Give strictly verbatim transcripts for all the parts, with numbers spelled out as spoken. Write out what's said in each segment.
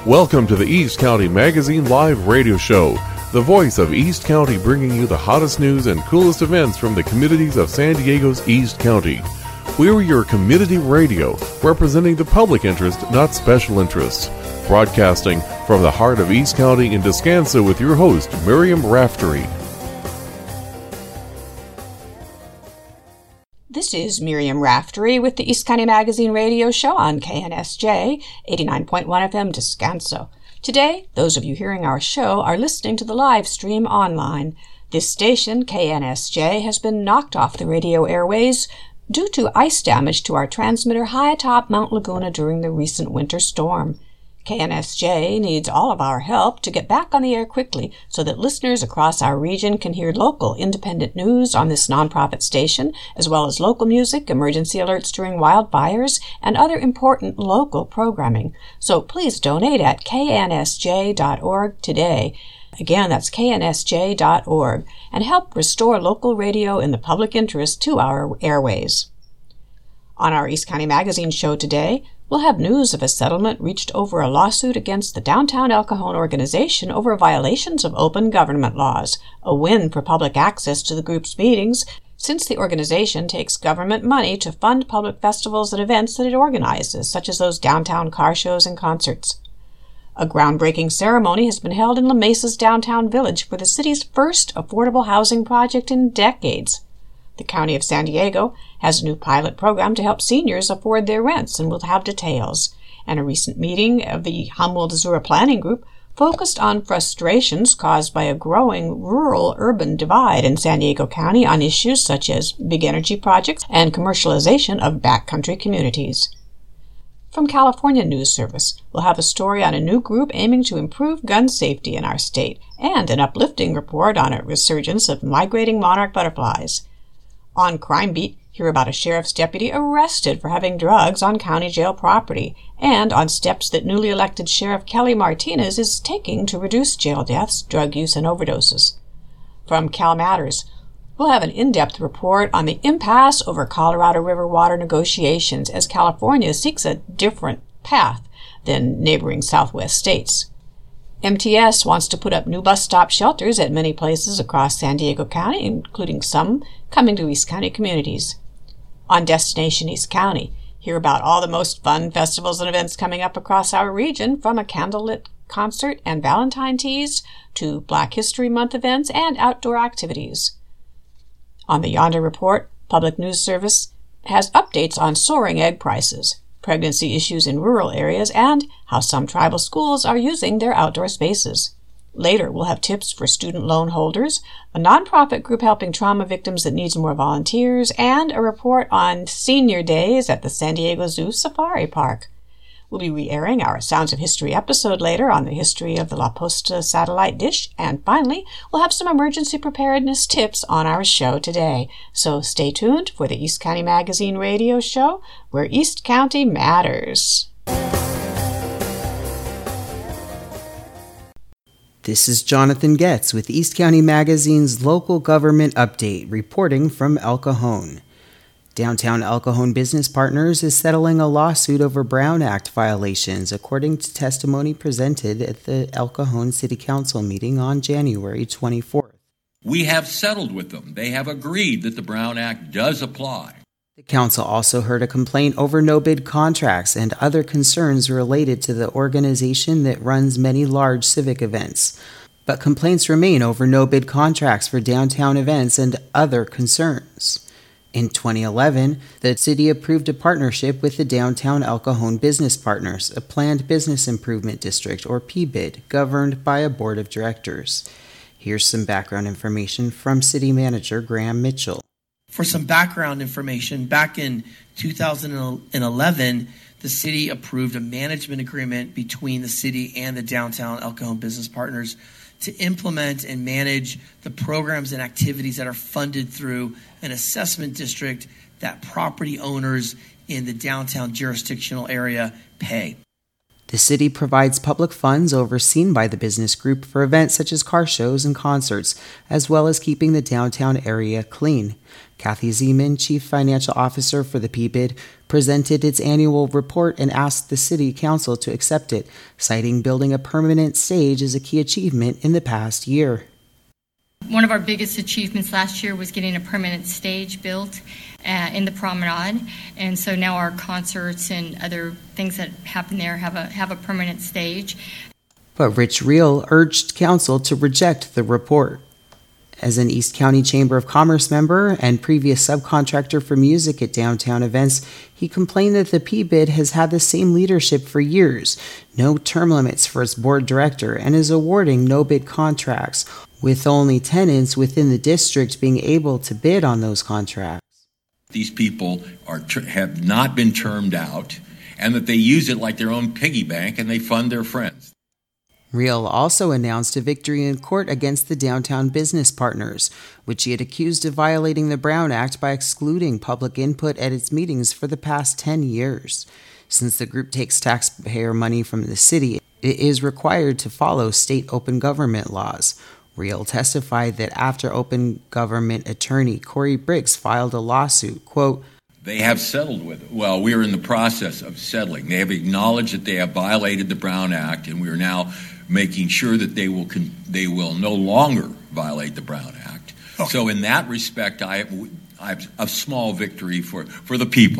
Welcome to the East County Magazine Live Radio Show, the voice of East County, bringing you the hottest news and coolest events from the communities of San Diego's East County. We're your community radio, representing the public interest, not special interests. Broadcasting from the heart of East County in Descanso with your host, Miriam Raftery. This is Miriam Raftery with the East County Magazine Radio Show on K N S J eighty-nine point one F M Descanso. Today, those of you hearing our show are listening to the live stream online. This station, K N S J, has been knocked off the radio airways due to ice damage to our transmitter high atop Mount Laguna during the recent winter storm. K N S J needs all of our help to get back on the air quickly so that listeners across our region can hear local independent news on this nonprofit station, as well as local music, emergency alerts during wildfires, and other important local programming. So please donate at K N S J dot org today. Again, that's K N S J dot org, and help restore local radio in the public interest to our airways. On our East County Magazine show today, we'll have news of a settlement reached over a lawsuit against the Downtown El Cajon organization over violations of open government laws, a win for public access to the group's meetings, since the organization takes government money to fund public festivals and events that it organizes, such as those downtown car shows and concerts. A groundbreaking ceremony has been held in La Mesa's downtown village for the city's first affordable housing project in decades. The County of San Diego has a new pilot program to help seniors afford their rents, and we'll have details. And a recent meeting of the Humboldt-Azura Planning Group focused on frustrations caused by a growing rural-urban divide in San Diego County on issues such as big energy projects and commercialization of backcountry communities. From California News Service, we'll have a story on a new group aiming to improve gun safety in our state, and an uplifting report on a resurgence of migrating monarch butterflies. On Crime Beat, hear about a sheriff's deputy arrested for having drugs on county jail property, and on steps that newly elected Sheriff Kelly Martinez is taking to reduce jail deaths, drug use, and overdoses. From Cal Matters, we'll have an in-depth report on the impasse over Colorado River water negotiations as California seeks a different path than neighboring Southwest states. M T S wants to put up new bus stop shelters at many places across San Diego County, including some coming to East County communities. On Destination East County, hear about all the most fun festivals and events coming up across our region, from a candlelit concert and Valentine teas to Black History Month events and outdoor activities. On the Yonder Report, Public News Service has updates on soaring egg prices, pregnancy issues in rural areas, and how some tribal schools are using their outdoor spaces. Later, we'll have tips for student loan holders, a nonprofit group helping trauma victims that needs more volunteers, and a report on senior days at the San Diego Zoo Safari Park. We'll be re-airing our Sounds of History episode later on the history of the La Posta satellite dish, and finally, we'll have some emergency preparedness tips on our show today. So stay tuned for the East County Magazine Radio Show, where East County matters. This is Jonathan Getz with East County Magazine's Local Government Update, reporting from El Cajon. Downtown El Cajon Business Partners is settling a lawsuit over Brown Act violations, according to testimony presented at the El Cajon City Council meeting on January twenty-fourth. We have settled with them. They have agreed that the Brown Act does apply. The council also heard a complaint over no-bid contracts and other concerns related to the organization that runs many large civic events. But complaints remain over no-bid contracts for downtown events and other concerns. In twenty eleven, the city approved a partnership with the Downtown El Cajon Business Partners, a planned business improvement district, or P B I D, governed by a board of directors. Here's some background information from City Manager Graham Mitchell. For some background information, back in two thousand eleven, the city approved a management agreement between the city and the Downtown El Cajon Business Partners to implement and manage the programs and activities that are funded through an assessment district that property owners in the downtown jurisdictional area pay. The city provides public funds overseen by the business group for events such as car shows and concerts, as well as keeping the downtown area clean. Kathy Zeman, Chief Financial Officer for the P B I D, presented its annual report and asked the City Council to accept it, citing building a permanent stage as a key achievement in the past year. One of our biggest achievements last year was getting a permanent stage built uh, in the promenade, and so now our concerts and other things that happen there have a have a permanent stage. But Rich Reel urged Council to reject the report. As an East County Chamber of Commerce member and previous subcontractor for music at downtown events, he complained that the P B I D has had the same leadership for years, no term limits for its board director, and is awarding no-bid contracts, with only tenants within the district being able to bid on those contracts. These people are have not been termed out, and that they use it like their own piggy bank and they fund their friends. Reel also announced a victory in court against the Downtown Business Partners, which he had accused of violating the Brown Act by excluding public input at its meetings for the past ten years. Since the group takes taxpayer money from the city, it is required to follow state open government laws. Reel testified that after open government attorney Corey Briggs filed a lawsuit, quote, They have settled with it. Well, we are in the process of settling. They have acknowledged that they have violated the Brown Act, and we are now making sure that they will con- they will no longer violate the Brown Act. Okay. So in that respect, I have, I have a small victory for, for the people.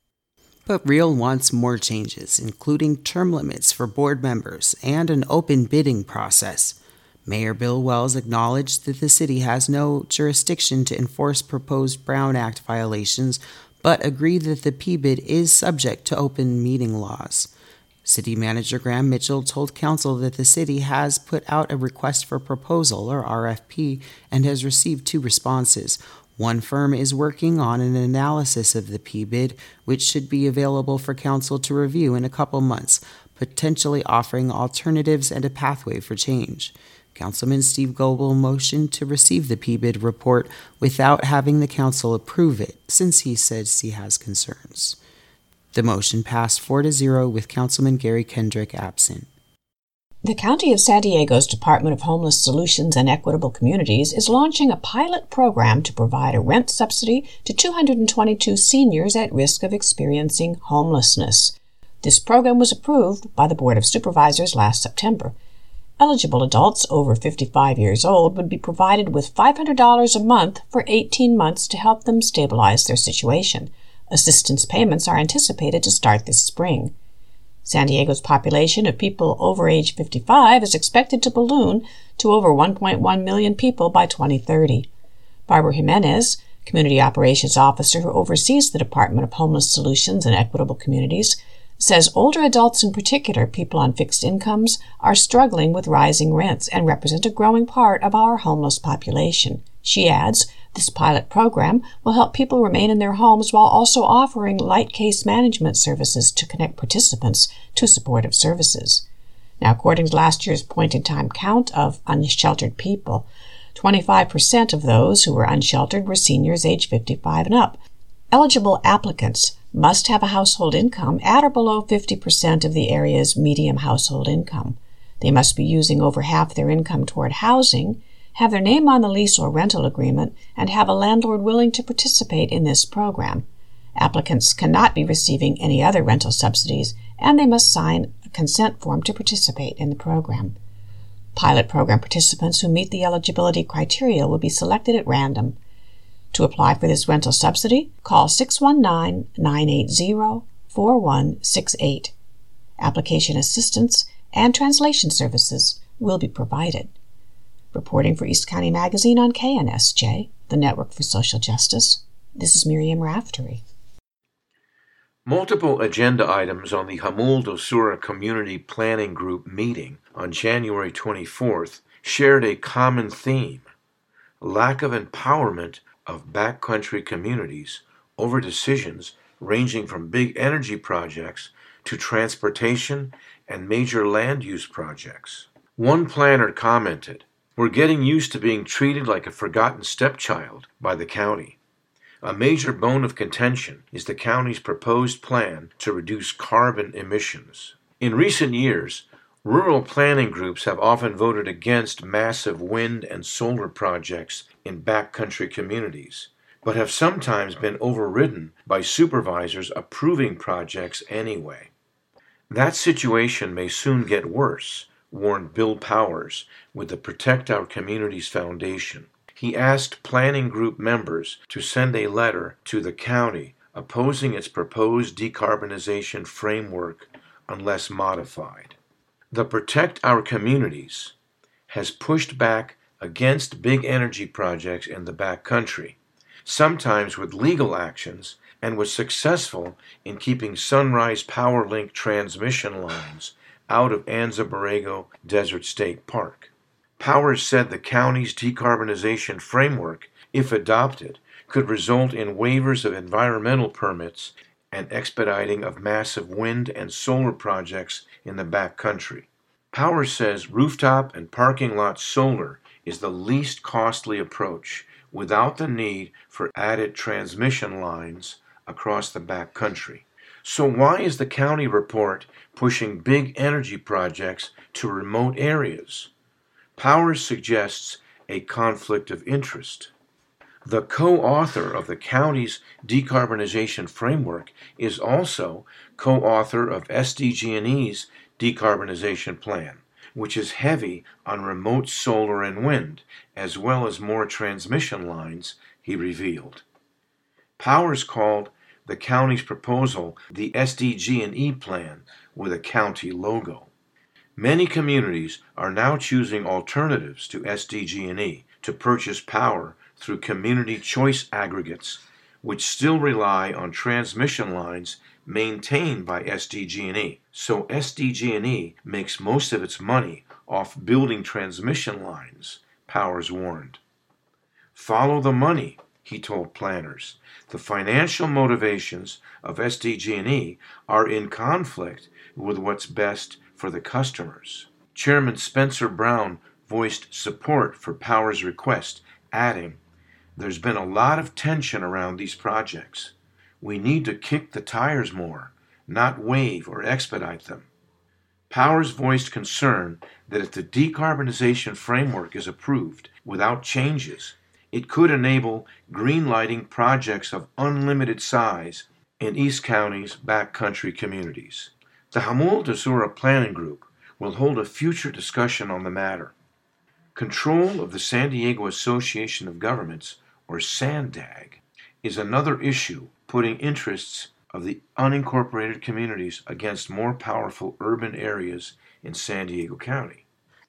But Reel wants more changes, including term limits for board members and an open bidding process. Mayor Bill Wells acknowledged that the city has no jurisdiction to enforce proposed Brown Act violations, but agreed that the P B I D is subject to open meeting laws. City Manager Graham Mitchell told Council that the city has put out a request for proposal, or R F P, and has received two responses. One firm is working on an analysis of the P B I D, which should be available for Council to review in a couple months, potentially offering alternatives and a pathway for change. Councilman Steve Goebel motioned to receive the P B I D report without having the Council approve it, since he says he has concerns. The motion passed four to zero with Councilman Gary Kendrick absent. The County of San Diego's Department of Homeless Solutions and Equitable Communities is launching a pilot program to provide a rent subsidy to two hundred twenty-two seniors at risk of experiencing homelessness. This program was approved by the Board of Supervisors last September. Eligible adults over fifty-five years old would be provided with five hundred dollars a month for eighteen months to help them stabilize their situation. Assistance payments are anticipated to start this spring. San Diego's population of people over age fifty-five is expected to balloon to over one point one million people by twenty thirty. Barbara Jimenez, Community Operations Officer who oversees the Department of Homeless Solutions and Equitable Communities, says older adults, in particular people on fixed incomes, are struggling with rising rents and represent a growing part of our homeless population. She adds, this pilot program will help people remain in their homes while also offering light case management services to connect participants to supportive services. Now, according to last year's point-in-time count of unsheltered people, twenty-five percent of those who were unsheltered were seniors age fifty-five and up. Eligible applicants must have a household income at or below fifty percent of the area's median household income. They must be using over half their income toward housing, have their name on the lease or rental agreement, and have a landlord willing to participate in this program. Applicants cannot be receiving any other rental subsidies, and they must sign a consent form to participate in the program. Pilot program participants who meet the eligibility criteria will be selected at random. To apply for this rental subsidy, call six one nine, nine eight zero, four one six eight. Application assistance and translation services will be provided. Reporting for East County Magazine on K N S J, the Network for Social Justice, this is Miriam Raftery. Multiple agenda items on the Jamul do Sur Community Planning Group meeting on January twenty-fourth shared a common theme: lack of empowerment of backcountry communities over decisions ranging from big energy projects to transportation and major land use projects. One planner commented, "We're getting used to being treated like a forgotten stepchild by the county. A major bone of contention is the county's proposed plan to reduce carbon emissions. In recent years, rural planning groups have often voted against massive wind and solar projects in backcountry communities, but have sometimes been overridden by supervisors approving projects anyway. That situation may soon get worse, warned Bill Powers with the Protect Our Communities Foundation. He asked planning group members to send a letter to the county opposing its proposed decarbonization framework unless modified. The Protect Our Communities has pushed back against big energy projects in the backcountry, sometimes with legal actions, and was successful in keeping Sunrise PowerLink transmission lines out of Anza Borrego Desert State Park. Powers said the county's decarbonization framework, if adopted, could result in waivers of environmental permits and expediting of massive wind and solar projects in the backcountry. Powers says rooftop and parking lot solar is the least costly approach without the need for added transmission lines across the backcountry. So why is the county report pushing big energy projects to remote areas? Powers suggests a conflict of interest. The co-author of the county's decarbonization framework is also co-author of S D G and E's decarbonization plan, which is heavy on remote solar and wind, as well as more transmission lines, he revealed. Powers called the county's proposal the S D G and E plan with a county logo. Many communities are now choosing alternatives to S D G and E to purchase power through community choice aggregates, which still rely on transmission lines maintained by S D G and E. So S D G and E makes most of its money off building transmission lines, Powers warned. Follow the money, he told planners. The financial motivations of S D G and E are in conflict with what's best for the customers. Chairman Spencer Brown voiced support for Powers' request, adding, "There's been a lot of tension around these projects. We need to kick the tires more, not waive or expedite them." Powers voiced concern that if the decarbonization framework is approved without changes, it could enable greenlighting projects of unlimited size in East County's backcountry communities. The Jamul de Sura Planning Group will hold a future discussion on the matter. Control of the San Diego Association of Governments, or SANDAG, is another issue putting interests of the unincorporated communities against more powerful urban areas in San Diego County.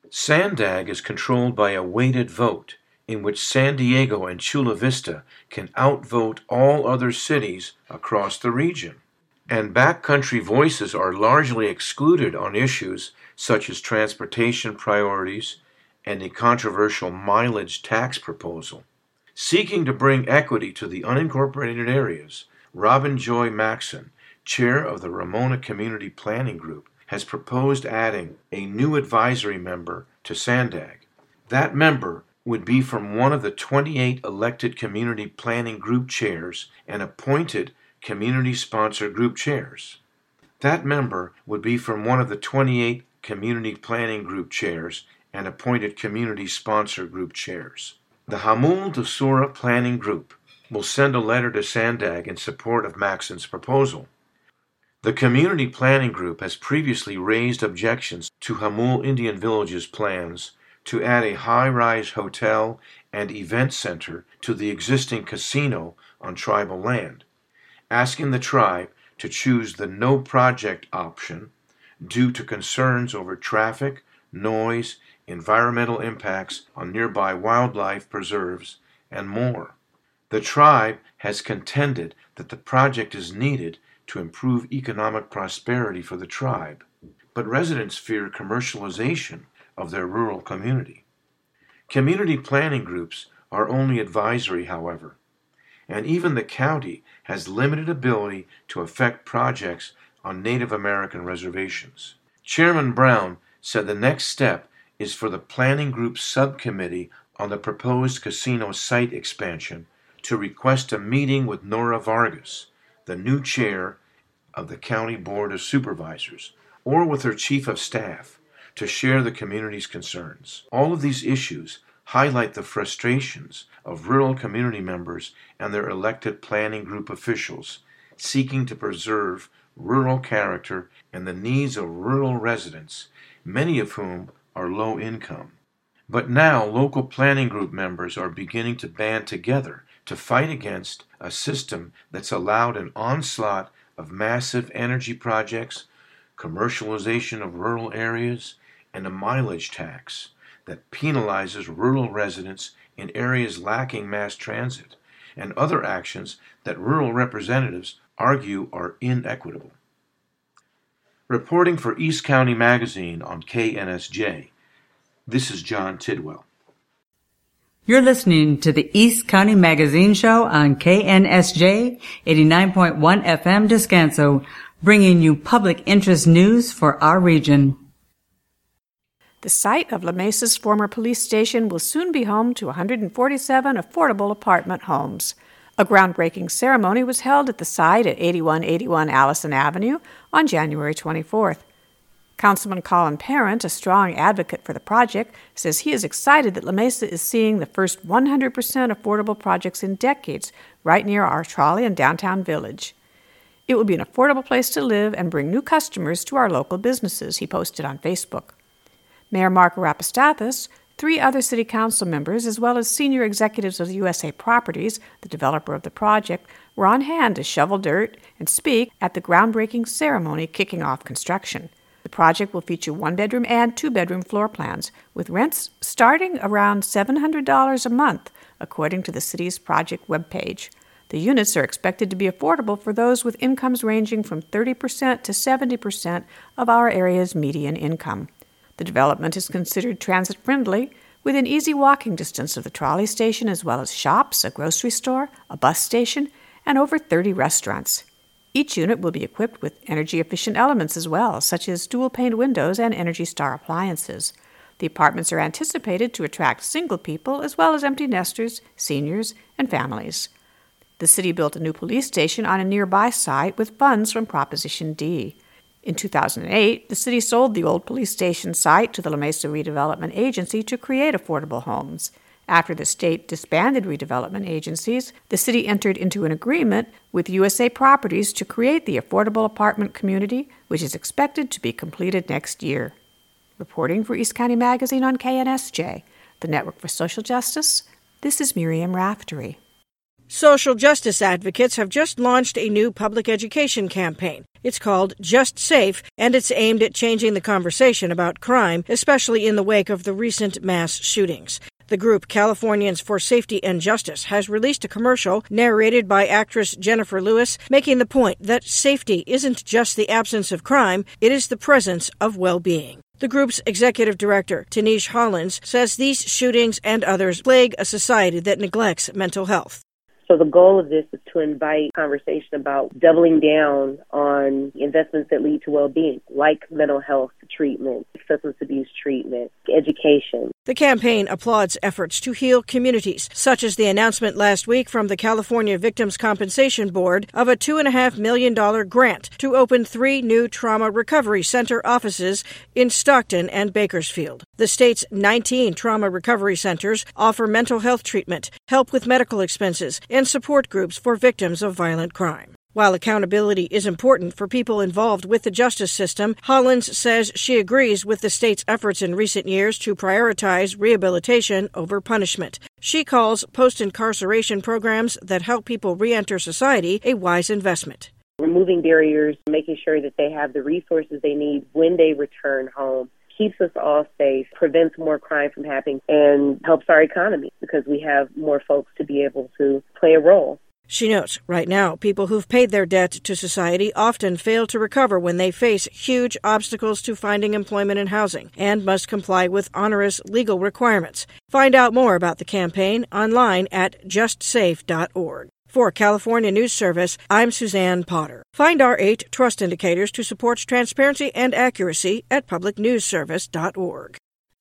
SANDAG is controlled by a weighted vote in which San Diego and Chula Vista can outvote all other cities across the region. And backcountry voices are largely excluded on issues such as transportation priorities and a controversial mileage tax proposal. Seeking to bring equity to the unincorporated areas, Robin Joy Maxson, chair of the Ramona Community Planning Group, has proposed adding a new advisory member to SANDAG. That member would be from one of the twenty-eight elected community planning group chairs and appointed community-sponsored group chairs. That member would be from one of the twenty-eight community planning group chairs and appointed community-sponsored group chairs. The Jamul de Sura Planning Group will send a letter to SANDAG in support of Maxson's proposal. The Community Planning Group has previously raised objections to Jamul Indian Village's plans to add a high-rise hotel and event center to the existing casino on tribal land, asking the tribe to choose the no project option due to concerns over traffic, noise, environmental impacts on nearby wildlife preserves, and more. The tribe has contended that the project is needed to improve economic prosperity for the tribe, but residents fear commercialization of their rural community. Community planning groups are only advisory, however, and even the county has limited ability to affect projects on Native American reservations. Chairman Brown said the next step is for the planning group subcommittee on the proposed casino site expansion to request a meeting with Nora Vargas, the new chair of the County Board of Supervisors, or with her chief of staff, to share the community's concerns. All of these issues highlight the frustrations of rural community members and their elected planning group officials seeking to preserve rural character and the needs of rural residents, many of whom are low income. But now local planning group members are beginning to band together to fight against a system that's allowed an onslaught of massive energy projects, commercialization of rural areas, and a mileage tax that penalizes rural residents in areas lacking mass transit, and other actions that rural representatives argue are inequitable. Reporting for East County Magazine on K N S J, this is John Tidwell. You're listening to the East County Magazine Show on K N S J eighty-nine point one F M Descanso, bringing you public interest news for our region. The site of La Mesa's former police station will soon be home to one hundred forty-seven affordable apartment homes. A groundbreaking ceremony was held at the site at eighty-one eighty-one Allison Avenue on January twenty-fourth. Councilman Colin Parent, a strong advocate for the project, says he is excited that La Mesa is seeing the first one hundred percent affordable projects in decades right near our trolley and downtown village. It will be an affordable place to live and bring new customers to our local businesses, he posted on Facebook. Mayor Mark Arapastathis, three other city council members, as well as senior executives of U S A Properties, the developer of the project, were on hand to shovel dirt and speak at the groundbreaking ceremony kicking off construction. The project will feature one-bedroom and two-bedroom floor plans, with rents starting around seven hundred dollars a month, according to the city's project webpage. The units are expected to be affordable for those with incomes ranging from thirty percent to seventy percent of our area's median income. The development is considered transit-friendly, within easy walking distance of the trolley station, as well as shops, a grocery store, a bus station, and over thirty restaurants. Each unit will be equipped with energy-efficient elements as well, such as dual-pane windows and Energy Star appliances. The apartments are anticipated to attract single people as well as empty nesters, seniors, and families. The city built a new police station on a nearby site with funds from Proposition D. In two thousand eight, the city sold the old police station site to the La Mesa Redevelopment Agency to create affordable homes. After the state disbanded redevelopment agencies, the city entered into an agreement with U S A Properties to create the affordable apartment community, which is expected to be completed next year. Reporting for East County Magazine on K N S J, the Network for Social Justice, this is Miriam Raftery. Social justice advocates have just launched a new public education campaign. It's called Just Safe, and it's aimed at changing the conversation about crime, especially in the wake of the recent mass shootings. The group Californians for Safety and Justice has released a commercial narrated by actress Jennifer Lewis, making the point that safety isn't just the absence of crime, it is the presence of well-being. The group's executive director, Tanish Hollins, says these shootings and others plague a society that neglects mental health. So the goal of this is to invite conversation about doubling down on investments that lead to well-being, like mental health treatment, substance abuse treatment, education. The campaign applauds efforts to heal communities, such as the announcement last week from the California Victims' Compensation Board of a two point five million dollars grant to open three new trauma recovery center offices in Stockton and Bakersfield. The state's nineteen trauma recovery centers offer mental health treatment, help with medical expenses, and support groups for victims of violent crime. While accountability is important for people involved with the justice system, Hollins says she agrees with the state's efforts in recent years to prioritize rehabilitation over punishment. She calls post-incarceration programs that help people re-enter society a wise investment. Removing barriers, making sure that they have the resources they need when they return home, keeps us all safe, prevents more crime from happening, and helps our economy because we have more folks to be able to play a role. She notes, right now, people who've paid their debt to society often fail to recover when they face huge obstacles to finding employment and housing and must comply with onerous legal requirements. Find out more about the campaign online at just safe dot org. For California News Service, I'm Suzanne Potter. Find our eight trust indicators to support transparency and accuracy at public news service dot org.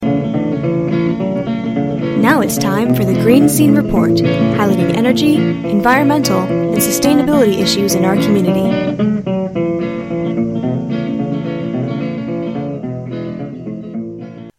Now it's time for the Green Scene Report, highlighting energy, environmental, and sustainability issues in our community.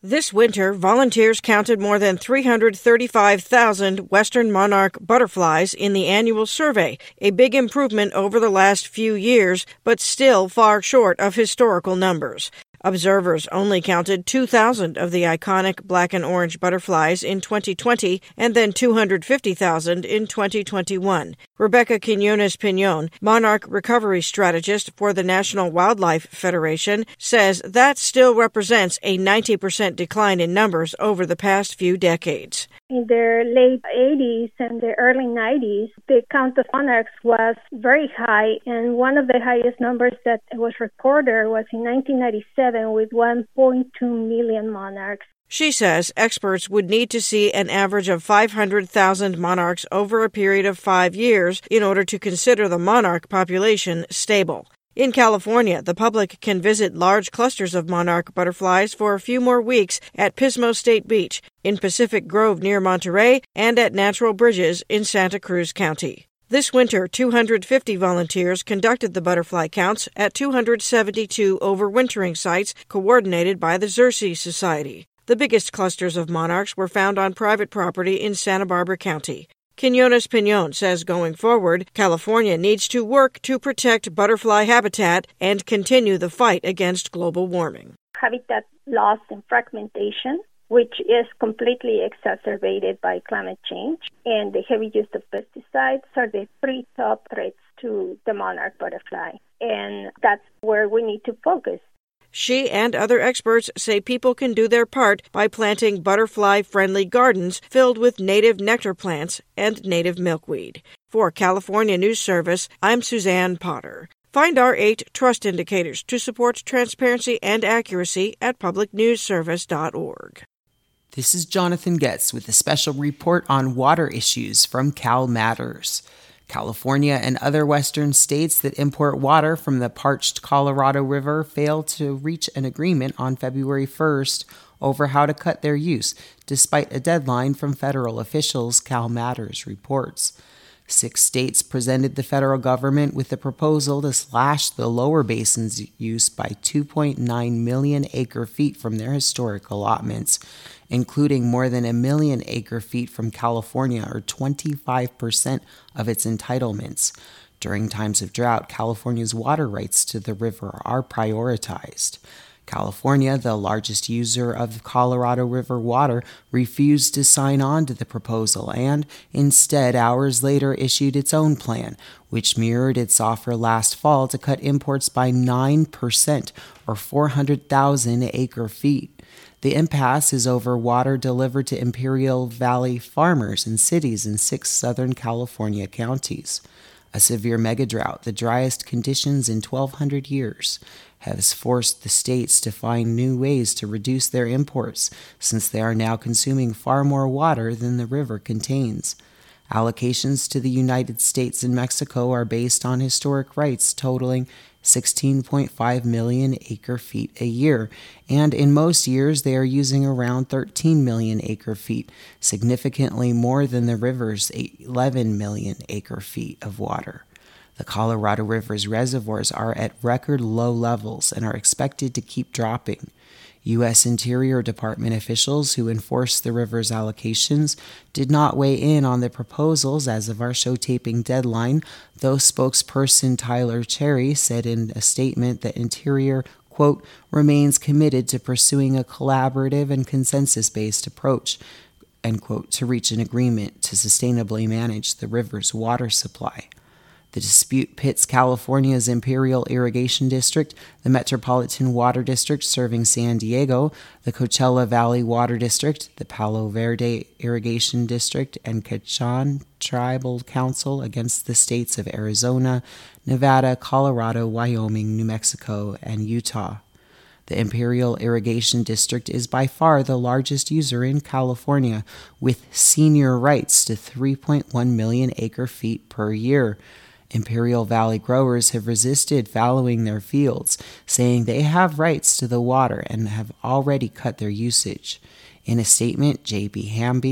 This winter, volunteers counted more than three hundred thirty-five thousand western monarch butterflies in the annual survey, a big improvement over the last few years, but still far short of historical numbers. Observers only counted two thousand of the iconic black and orange butterflies in twenty twenty and then two hundred fifty thousand in twenty twenty-one. Rebecca Quinones-Piñon, monarch recovery strategist for the National Wildlife Federation, says that still represents a ninety percent decline in numbers over the past few decades. In the late eighties and the early nineties, the count of monarchs was very high, and one of the highest numbers that was recorded was in nineteen ninety-seven with one point two million monarchs. She says experts would need to see an average of five hundred thousand monarchs over a period of five years in order to consider the monarch population stable. In California, the public can visit large clusters of monarch butterflies for a few more weeks at Pismo State Beach, in Pacific Grove near Monterey, and at Natural Bridges in Santa Cruz County. This winter, two hundred fifty volunteers conducted the butterfly counts at two hundred seventy-two overwintering sites coordinated by the Xerces Society. The biggest clusters of monarchs were found on private property in Santa Barbara County. Quinones-Piñon says going forward, California needs to work to protect butterfly habitat and continue the fight against global warming. Habitat loss and fragmentation, which is completely exacerbated by climate change, and the heavy use of pesticides are the three top threats to the monarch butterfly. And that's where we need to focus. She and other experts say people can do their part by planting butterfly-friendly gardens filled with native nectar plants and native milkweed. For California News Service, I'm Suzanne Potter. Find our eight trust indicators to support transparency and accuracy at public news service dot org. This is Jonathan Getz with a special report on water issues from Cal Matters. California and other western states that import water from the parched Colorado River failed to reach an agreement on February first over how to cut their use, despite a deadline from federal officials, Cal Matters reports. Six states presented the federal government with a proposal to slash the lower basin's use by two point nine million acre-feet from their historic allotments, including more than a million acre-feet from California, or twenty-five percent of its entitlements. During times of drought, California's water rights to the river are prioritized. California, the largest user of Colorado River water, refused to sign on to the proposal and, instead, hours later issued its own plan, which mirrored its offer last fall to cut imports by nine percent, or four hundred thousand acre-feet. The impasse is over water delivered to Imperial Valley farmers in cities in six Southern California counties. A severe megadrought, the driest conditions in twelve hundred years, has forced the states to find new ways to reduce their imports, since they are now consuming far more water than the river contains. Allocations to the United States and Mexico are based on historic rights totaling sixteen point five million acre-feet a year, and in most years they are using around thirteen million acre-feet, significantly more than the river's eleven million acre-feet of water. The Colorado River's reservoirs are at record low levels and are expected to keep dropping. U S Interior Department officials who enforce the river's allocations did not weigh in on the proposals as of our show taping deadline, though spokesperson Tyler Cherry said in a statement that Interior, quote, remains committed to pursuing a collaborative and consensus-based approach, end quote, to reach an agreement to sustainably manage the river's water supply. The dispute pits California's Imperial Irrigation District, the Metropolitan Water District serving San Diego, the Coachella Valley Water District, the Palo Verde Irrigation District, and Quechan Tribal Council against the states of Arizona, Nevada, Colorado, Wyoming, New Mexico, and Utah. The Imperial Irrigation District is by far the largest user in California, with senior rights to three point one million acre-feet per year. Imperial Valley growers have resisted fallowing their fields, saying they have rights to the water and have already cut their usage. In a statement, J B Hamby,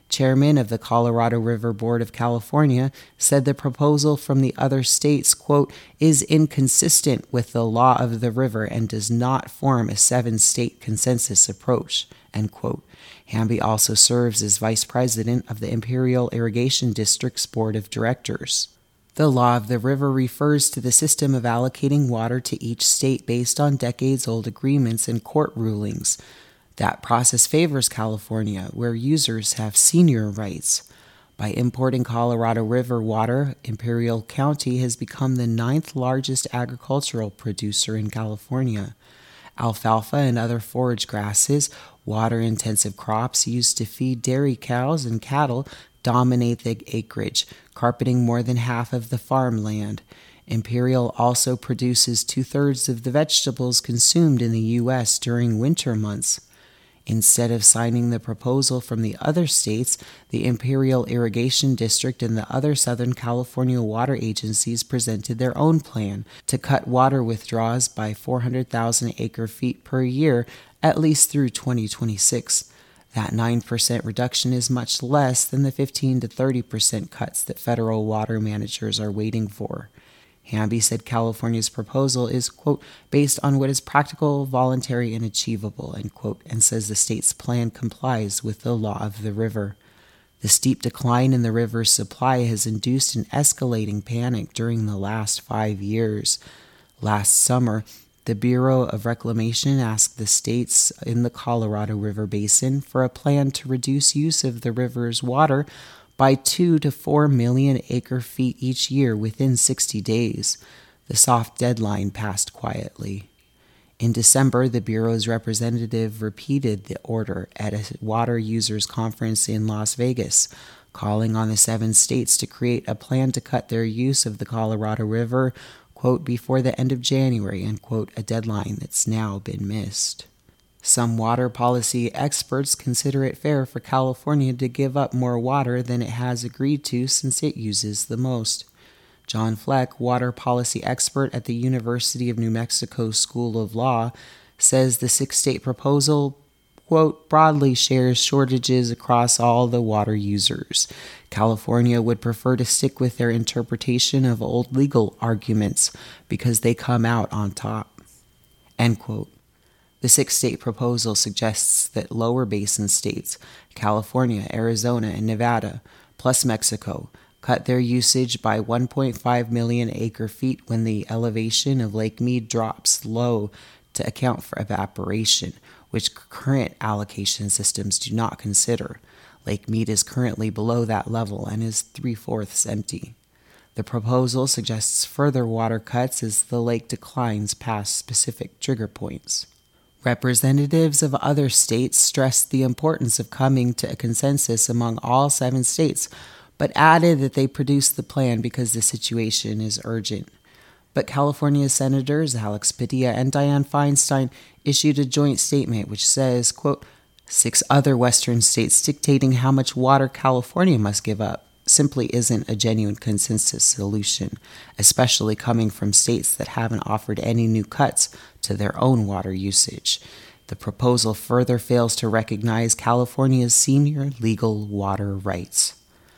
Chairman of the Colorado River Board of California said the proposal from the other states, quote, is inconsistent with the law of the river and does not form a seven-state consensus approach, end quote. Hamby also serves as vice president of the Imperial Irrigation District's board of directors. The law of the river refers to the system of allocating water to each state based on decades-old agreements and court rulings. That process favors California, where users have senior rights. By importing Colorado River water, Imperial County has become the ninth largest agricultural producer in California. Alfalfa and other forage grasses, water-intensive crops used to feed dairy cows and cattle, dominate the acreage, carpeting more than half of the farmland. Imperial also produces two-thirds of the vegetables consumed in the U S during winter months. Instead of signing the proposal from the other states, the Imperial Irrigation District and the other Southern California water agencies presented their own plan to cut water withdrawals by four hundred thousand acre-feet per year, at least through twenty twenty-six. That nine percent reduction is much less than the fifteen to thirty percent cuts that federal water managers are waiting for. Hamby said California's proposal is, quote, based on what is practical, voluntary, and achievable, end quote, and says the state's plan complies with the law of the river. The steep decline in the river's supply has induced an escalating panic during the last five years. Last summer, the Bureau of Reclamation asked the states in the Colorado River Basin for a plan to reduce use of the river's water by two to four million acre-feet each year within sixty days. The soft deadline passed quietly. In December, the Bureau's representative repeated the order at a water users conference in Las Vegas, calling on the seven states to create a plan to cut their use of the Colorado River, quote, before the end of January, end quote, a deadline that's now been missed. Some water policy experts consider it fair for California to give up more water than it has agreed to since it uses the most. John Fleck, water policy expert at the University of New Mexico School of Law, says the six-state proposal, quote, broadly shares shortages across all the water users. California would prefer to stick with their interpretation of old legal arguments because they come out on top, end quote. The six-state proposal suggests that lower basin states, California, Arizona, and Nevada, plus Mexico, cut their usage by one point five million acre-feet when the elevation of Lake Mead drops low to account for evaporation, which current allocation systems do not consider. Lake Mead is currently below that level and is three-fourths empty. The proposal suggests further water cuts as the lake declines past specific trigger points. Representatives of other states stressed the importance of coming to a consensus among all seven states, but added that they produced the plan because the situation is urgent. But California Senators Alex Padilla and Dianne Feinstein issued a joint statement which says, quote, six other Western states dictating how much water California must give up simply isn't a genuine consensus solution, especially coming from states that haven't offered any new cuts to their own water usage. The proposal further fails to recognize California's senior legal water rights,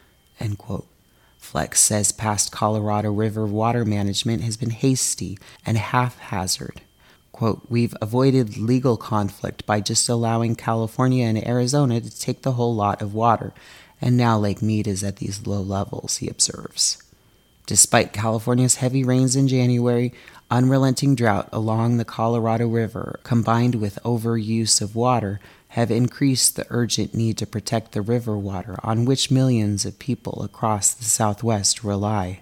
end quote. Flex says past Colorado River water management has been hasty and haphazard. Quote, we've avoided legal conflict by just allowing California and Arizona to take the whole lot of water, and now Lake Mead is at these low levels, he observes. Despite California's heavy rains in January, unrelenting drought along the Colorado River, combined with overuse of water, have increased the urgent need to protect the river water on which millions of people across the Southwest rely.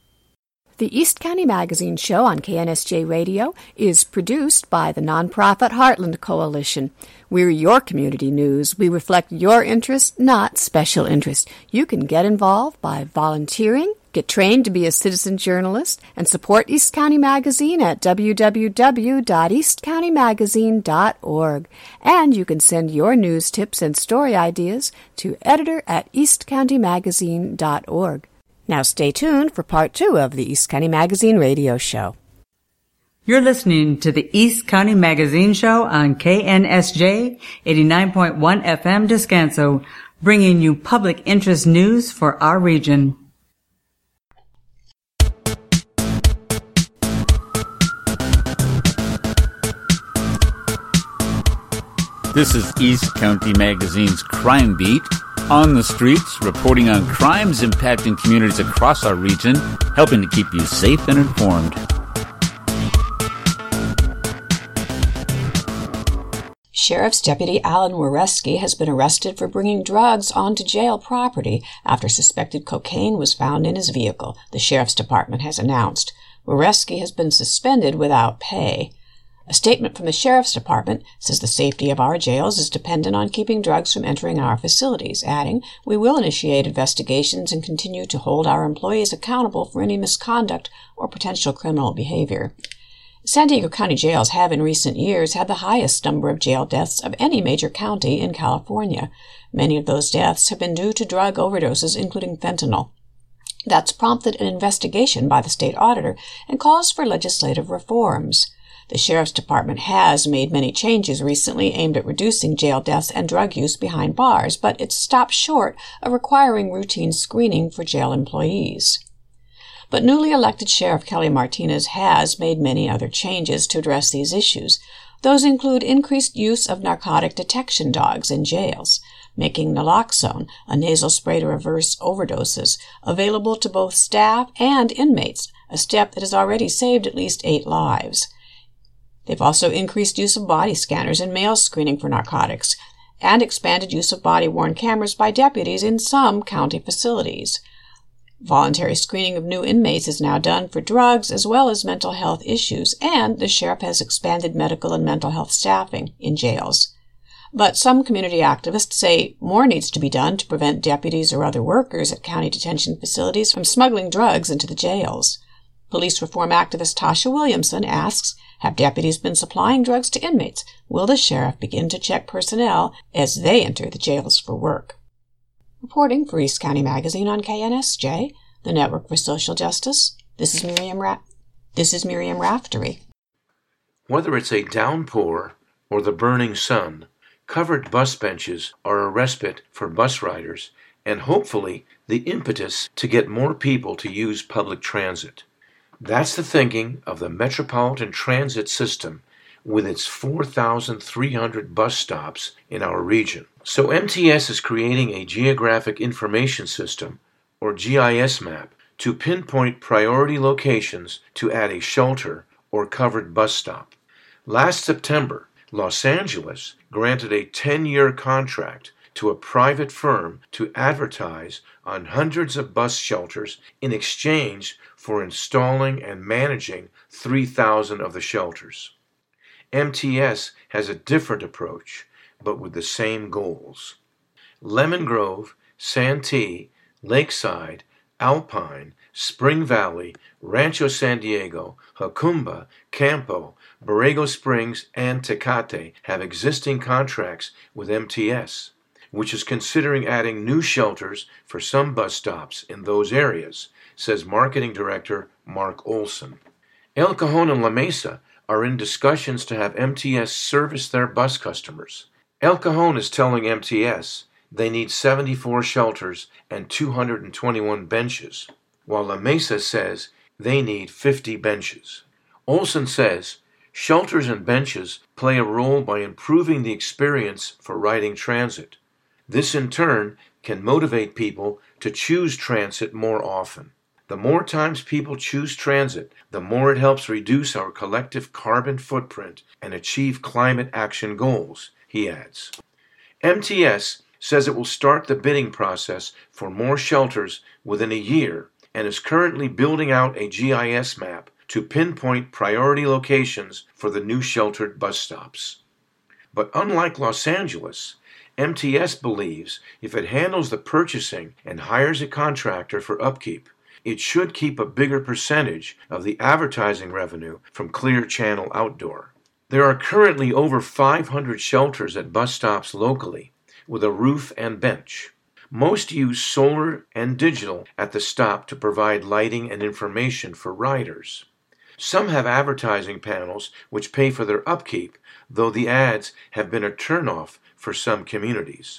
The East County Magazine Show on K N S J Radio is produced by the nonprofit Heartland Coalition. We're your community news. We reflect your interest, not special interest. You can get involved by volunteering, get trained to be a citizen journalist, and support East County Magazine at w w w dot east county magazine dot org. And you can send your news tips and story ideas to editor at east county magazine dot org. Now stay tuned for part two of the East County Magazine Radio Show. You're listening to the East County Magazine Show on K N S J eighty-nine point one F M Descanso, bringing you public interest news for our region. This is East County Magazine's Crime Beat. On the streets, reporting on crimes impacting communities across our region, helping to keep you safe and informed. Sheriff's Deputy Alan Wareski has been arrested for bringing drugs onto jail property after suspected cocaine was found in his vehicle, the Sheriff's Department has announced. Wareski has been suspended without pay. A statement from the Sheriff's Department says the safety of our jails is dependent on keeping drugs from entering our facilities, adding, "We will initiate investigations and continue to hold our employees accountable for any misconduct or potential criminal behavior." San Diego County jails have in recent years had the highest number of jail deaths of any major county in California. Many of those deaths have been due to drug overdoses, including fentanyl. That's prompted an investigation by the state auditor and calls for legislative reforms. The Sheriff's Department has made many changes recently aimed at reducing jail deaths and drug use behind bars, but it's stopped short of requiring routine screening for jail employees. But newly elected Sheriff Kelly Martinez has made many other changes to address these issues. Those include increased use of narcotic detection dogs in jails, making naloxone, a nasal spray to reverse overdoses, available to both staff and inmates, a step that has already saved at least eight lives. They've also increased use of body scanners and mail screening for narcotics, and expanded use of body-worn cameras by deputies in some county facilities. Voluntary screening of new inmates is now done for drugs as well as mental health issues, and the sheriff has expanded medical and mental health staffing in jails. But some community activists say more needs to be done to prevent deputies or other workers at county detention facilities from smuggling drugs into the jails. Police reform activist Tasha Williamson asks, have deputies been supplying drugs to inmates? Will the sheriff begin to check personnel as they enter the jails for work? Reporting for East County Magazine on K N S J, the Network for Social Justice, this is Miriam Ra- This is Miriam Raftery. Whether it's a downpour or the burning sun, covered bus benches are a respite for bus riders and hopefully the impetus to get more people to use public transit. That's the thinking of the Metropolitan Transit System with its four thousand three hundred bus stops in our region. So M T S is creating a Geographic Information System, or G I S map, to pinpoint priority locations to add a shelter or covered bus stop. Last September, Los Angeles granted a ten-year contract to a private firm to advertise on hundreds of bus shelters in exchange for installing and managing three thousand of the shelters. M T S has a different approach, but with the same goals. Lemon Grove, Santee, Lakeside, Alpine, Spring Valley, Rancho San Diego, Jacumba, Campo, Borrego Springs, and Tecate have existing contracts with M T S, which is considering adding new shelters for some bus stops in those areas, says Marketing Director Mark Olson. El Cajon and La Mesa are in discussions to have M T S service their bus customers. El Cajon is telling M T S they need seventy-four shelters and two hundred twenty-one benches, while La Mesa says they need fifty benches. Olson says shelters and benches play a role by improving the experience for riding transit. This in turn can motivate people to choose transit more often. The more times people choose transit, the more it helps reduce our collective carbon footprint and achieve climate action goals, he adds. M T S says it will start the bidding process for more shelters within a year and is currently building out a G I S map to pinpoint priority locations for the new sheltered bus stops. But unlike Los Angeles, M T S believes if it handles the purchasing and hires a contractor for upkeep, it should keep a bigger percentage of the advertising revenue from Clear Channel Outdoor. There are currently over five hundred shelters at bus stops locally, with a roof and bench. Most use solar and digital at the stop to provide lighting and information for riders. Some have advertising panels which pay for their upkeep, though the ads have been a turnoff for some communities.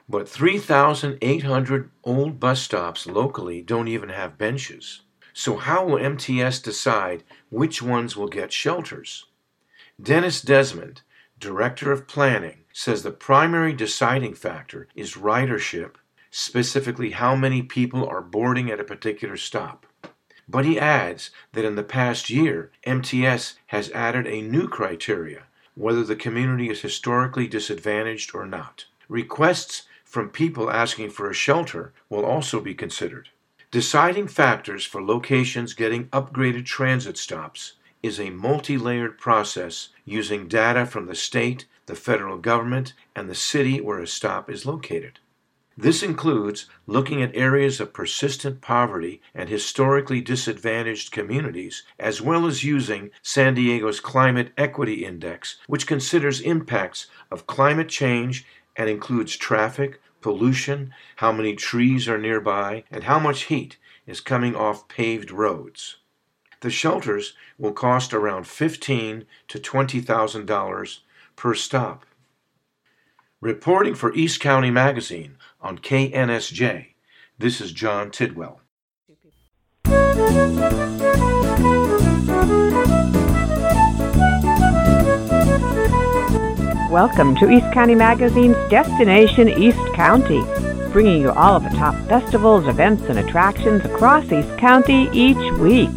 But three thousand eight hundred old bus stops locally don't even have benches. So how will M T S decide which ones will get shelters? Dennis Desmond, Director of Planning, says the primary deciding factor is ridership, specifically how many people are boarding at a particular stop. But he adds that in the past year, M T S has added a new criteria, whether the community is historically disadvantaged or not. Requests from people asking for a shelter will also be considered. Deciding factors for locations getting upgraded transit stops is a multi-layered process using data from the state, the federal government, and the city where a stop is located. This includes looking at areas of persistent poverty and historically disadvantaged communities, as well as using San Diego's Climate Equity Index, which considers impacts of climate change and includes traffic, pollution, how many trees are nearby, and how much heat is coming off paved roads. The shelters will cost around fifteen thousand to twenty thousand dollars per stop. Reporting for East County Magazine on K N S J, this is John Tidwell. Welcome to East County Magazine's Destination East County, bringing you all of the top festivals, events, and attractions across East County each week.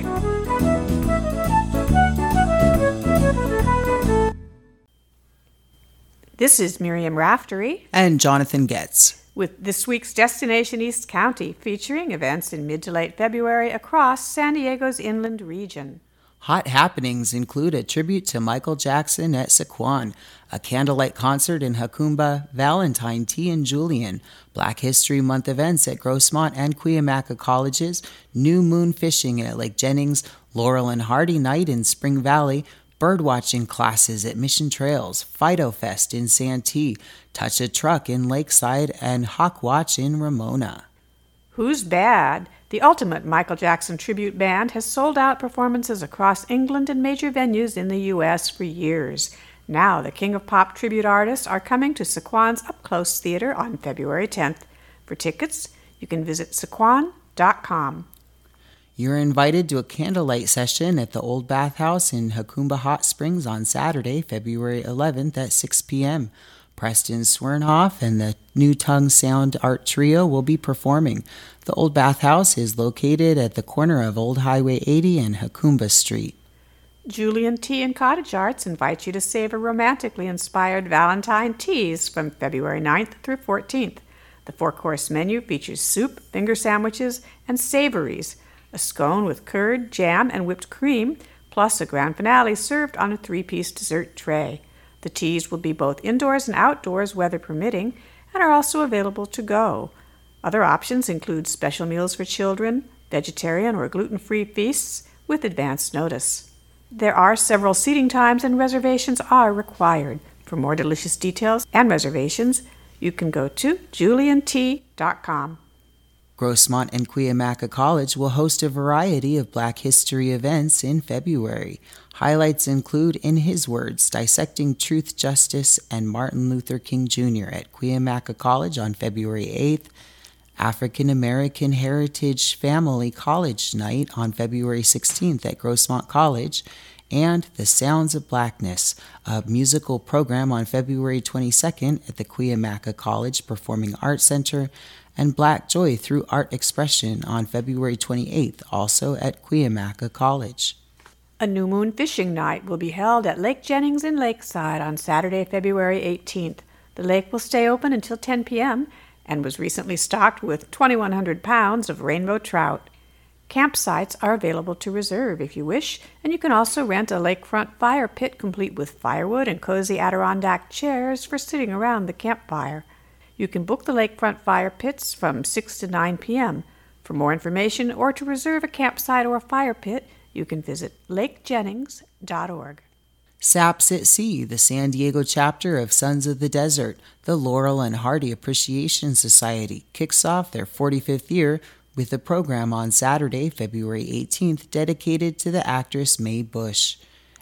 This is Miriam Raftery and Jonathan Getz with this week's Destination East County, featuring events in mid to late February across San Diego's inland region. Hot happenings include a tribute to Michael Jackson at Sycuan, a candlelight concert in Jacumba, Valentine Tea and Julian, Black History Month events at Grossmont and Cuyamaca Colleges, New Moon Fishing at Lake Jennings, Laurel and Hardy Night in Spring Valley, birdwatching classes at Mission Trails, Fido Fest in Santee, Touch a Truck in Lakeside, and Hawk Watch in Ramona. Who's Bad? The ultimate Michael Jackson tribute band has sold out performances across England and major venues in the U S for years. Now the King of Pop tribute artists are coming to Sycuan's Up Close Theater on February tenth. For tickets, you can visit sycuan dot com. You're invited to a candlelight session at the Old Bathhouse in Jacumba Hot Springs on Saturday, February eleventh at six p.m. Preston Swernhoff and the New Tongue Sound Art Trio will be performing. The Old Bathhouse is located at the corner of Old Highway eighty and Jacumba Street. Julian Tea and Cottage Arts invites you to savor romantically inspired Valentine teas from February ninth through fourteenth. The four-course menu features soup, finger sandwiches, and savories, a scone with curd, jam, and whipped cream, plus a grand finale served on a three-piece dessert tray. The teas will be both indoors and outdoors, weather permitting, and are also available to go. Other options include special meals for children, vegetarian or gluten-free feasts with advance notice. There are several seating times and reservations are required. For more delicious details and reservations, you can go to julian tea dot com. Grossmont and Cuyamaca College will host a variety of Black History events in February. Highlights include In His Words, Dissecting Truth, Justice, and Martin Luther King Junior at Cuyamaca College on February eighth, African American Heritage Family College Night on February sixteenth at Grossmont College, and The Sounds of Blackness, a musical program on February twenty-second at the Cuyamaca College Performing Arts Center, and Black Joy Through Art Expression on February twenty-eighth, also at Cuyamaca College. A New Moon Fishing Night will be held at Lake Jennings in Lakeside on Saturday, February eighteenth. The lake will stay open until ten p.m. and was recently stocked with twenty-one hundred pounds of rainbow trout. Campsites are available to reserve if you wish, and you can also rent a lakefront fire pit complete with firewood and cozy Adirondack chairs for sitting around the campfire. You can book the lakefront fire pits from six to nine p.m. For more information or to reserve a campsite or fire pit, you can visit lake jennings dot org. Saps at Sea, the San Diego chapter of Sons of the Desert, the Laurel and Hardy Appreciation Society, kicks off their forty-fifth year with a program on Saturday, February eighteenth, dedicated to the actress Mae Bush.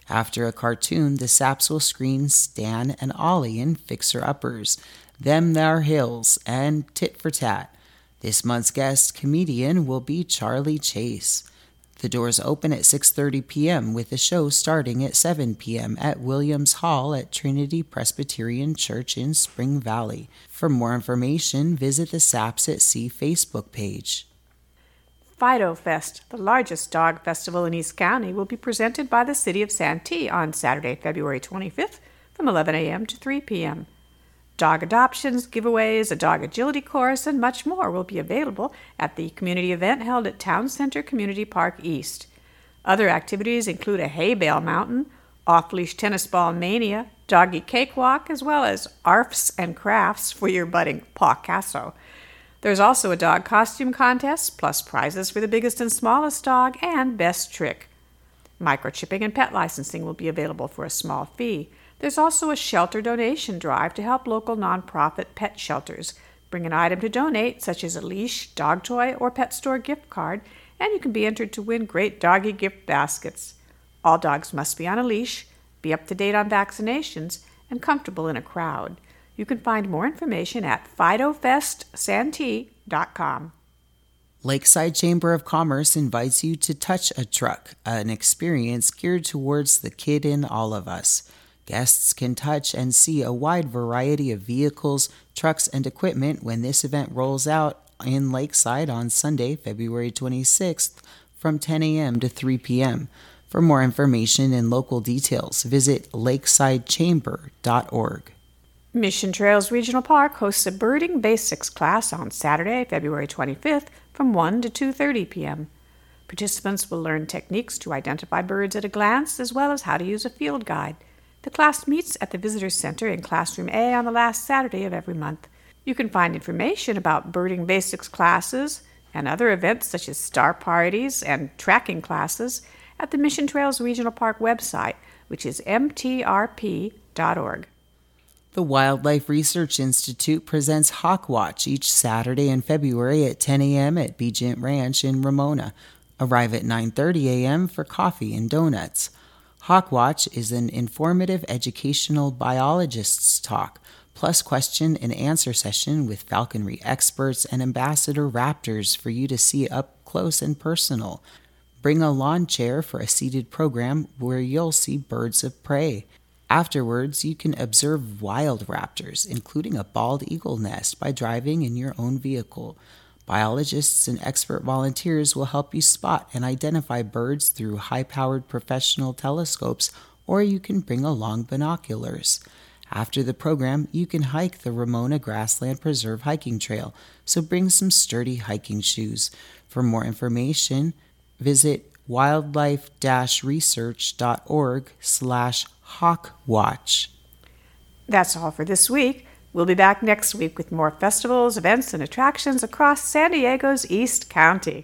After a cartoon, the Saps will screen Stan and Ollie in Fixer Uppers, Them Thar Hills, and Tit for Tat. This month's guest comedian will be Charlie Chase. The doors open at six thirty p.m. with the show starting at seven p.m. at Williams Hall at Trinity Presbyterian Church in Spring Valley. For more information, visit the Saps at Sea Facebook page. Fido Fest, the largest dog festival in East County, will be presented by the City of Santee on Saturday, February twenty-fifth from eleven a.m. to three p.m. Dog adoptions, giveaways, a dog agility course, and much more will be available at the community event held at Town Center Community Park East. Other activities include a hay bale mountain, off-leash tennis ball mania, doggy cakewalk, as well as arfs and crafts for your budding Paw-Casso. There's also a dog costume contest, plus prizes for the biggest and smallest dog and best trick. Microchipping and pet licensing will be available for a small fee. There's also a shelter donation drive to help local nonprofit pet shelters. Bring an item to donate, such as a leash, dog toy, or pet store gift card, and you can be entered to win great doggy gift baskets. All dogs must be on a leash, be up to date on vaccinations, and comfortable in a crowd. You can find more information at fido fest santee dot com. Lakeside Chamber of Commerce invites you to Touch a Truck, an experience geared towards the kid in all of us. Guests can touch and see a wide variety of vehicles, trucks, and equipment when this event rolls out in Lakeside on Sunday, February twenty-sixth from ten a.m. to three p.m. For more information and local details, visit lakeside chamber dot org. Mission Trails Regional Park hosts a birding basics class on Saturday, February twenty-fifth from one to two thirty p.m. Participants will learn techniques to identify birds at a glance, as well as how to use a field guide. The class meets at the Visitor Center in Classroom A on the last Saturday of every month. You can find information about birding basics classes and other events such as star parties and tracking classes at the Mission Trails Regional Park website, which is m t r p dot org. The Wildlife Research Institute presents Hawk Watch each Saturday in February at ten a.m. at Begent Ranch in Ramona. Arrive at nine thirty a.m. for coffee and donuts. Hawk Watch is an informative educational biologist's talk, plus question and answer session with falconry experts and ambassador raptors for you to see up close and personal. Bring a lawn chair for a seated program where you'll see birds of prey. Afterwards, you can observe wild raptors, including a bald eagle nest, by driving in your own vehicle. Biologists and expert volunteers will help you spot and identify birds through high-powered professional telescopes, or you can bring along binoculars. After the program, you can hike the Ramona Grassland Preserve hiking trail, so bring some sturdy hiking shoes. For more information, visit wildlife-research.org slash hawkwatch. That's all for this week. We'll be back next week with more festivals, events, and attractions across San Diego's East County.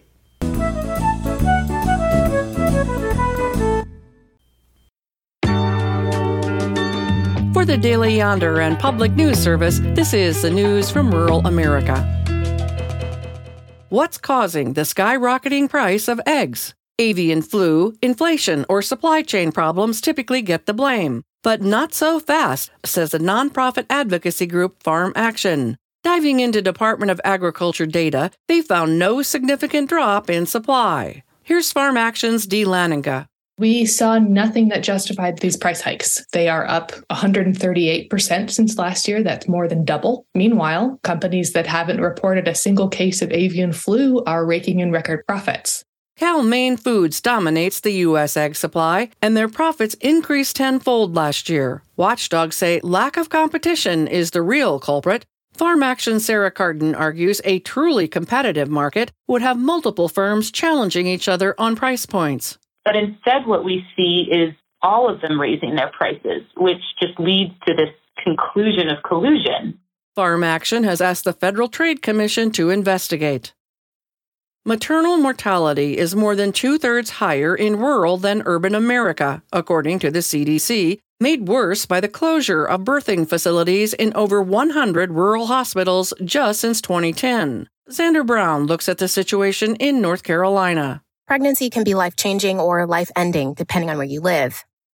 For the Daily Yonder and Public News Service, this is the news from rural America. What's causing the skyrocketing price of eggs? Avian flu, inflation, or supply chain problems typically get the blame. But not so fast, says the nonprofit advocacy group Farm Action. Diving into Department of Agriculture data, they found no significant drop in supply. Here's Farm Action's Dee Laninga. We saw nothing that justified these price hikes. They are up one hundred thirty-eight percent since last year. That's more than double. Meanwhile, companies that haven't reported a single case of avian flu are raking in record profits. Cal-Maine Foods dominates the U S egg supply, and their profits increased tenfold last year. Watchdogs say lack of competition is the real culprit. Farm Action's Sarah Carden argues a truly competitive market would have multiple firms challenging each other on price points. But instead what we see is all of them raising their prices, which just leads to this conclusion of collusion. Farm Action has asked the Federal Trade Commission to investigate. Maternal mortality is more than two-thirds higher in rural than urban America, according to the C D C, made worse by the closure of birthing facilities in over one hundred rural hospitals just since twenty ten. Xander Brown looks at the situation in North Carolina. Pregnancy can be life-changing or life-ending, depending on where you live.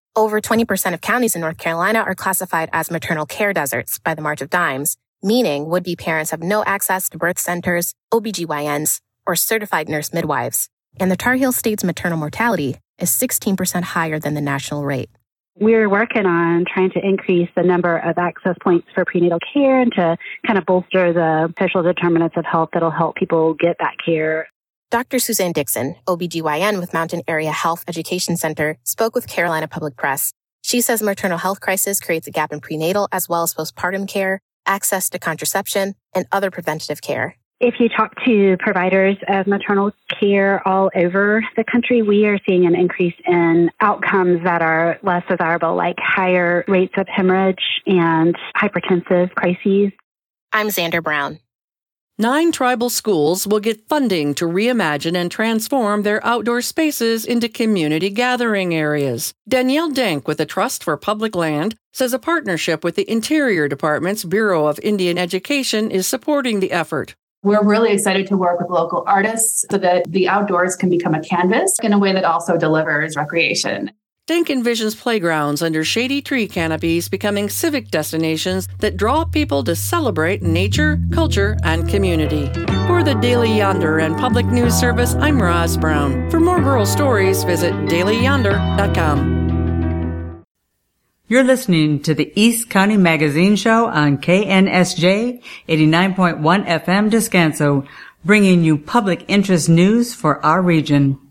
Over twenty percent of counties in North Carolina are classified as maternal care deserts by the March of Dimes, meaning would-be parents have no access to birth centers, O B G Y Ns, or certified nurse midwives. And the Tar Heel State's maternal mortality is sixteen percent higher than the national rate. We're working on trying to increase the number of access points for prenatal care and to kind of bolster the social determinants of health that'll help people get that care. Doctor Suzanne Dixon, O B G Y N with Mountain Area Health Education Center, spoke with Carolina Public Press. She says maternal health crisis creates a gap in prenatal as well as postpartum care, access to contraception, and other preventative care. If you talk to providers of maternal care all over the country, we are seeing an increase in outcomes that are less desirable, like higher rates of hemorrhage and hypertensive crises. I'm Xander Brown. Nine tribal schools will get funding to reimagine and transform their outdoor spaces into community gathering areas. Danielle Denk with the Trust for Public Land says a partnership with the Interior Department's Bureau of Indian Education is supporting the effort. We're really excited to work with local artists so that the outdoors can become a canvas in a way that also delivers recreation. Denk envisions playgrounds under shady tree canopies becoming civic destinations that draw people to celebrate nature, culture, and community. For the Daily Yonder and Public News Service, I'm Roz Brown. For more rural stories, visit daily yonder dot com. You're listening to the East County Magazine Show on K N S J eighty-nine point one F M Descanso, bringing you public interest news for our region.